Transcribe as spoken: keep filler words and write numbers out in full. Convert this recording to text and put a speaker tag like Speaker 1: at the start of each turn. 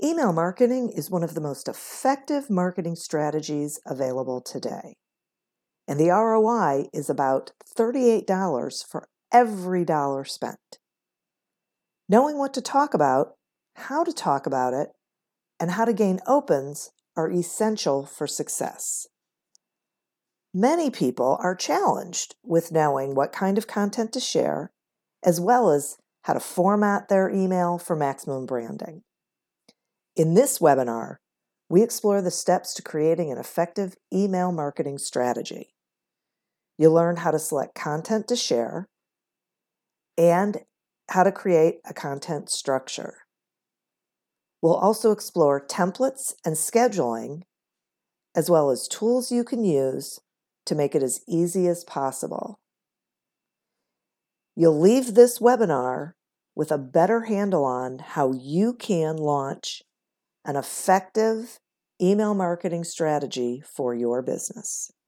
Speaker 1: Email marketing is one of the most effective marketing strategies available today. And the R O I is about thirty-eight dollars for every dollar spent. Knowing what to talk about, how to talk about it, and how to gain opens are essential for success. Many people are challenged with knowing what kind of content to share, as well as how to format their email for maximum branding. In this webinar, we explore the steps to creating an effective email marketing strategy. You'll learn how to select content to share and how to create a content structure. We'll also explore templates and scheduling, as well as tools you can use to make it as easy as possible. You'll leave this webinar with a better handle on how you can launch an effective email marketing strategy for your business.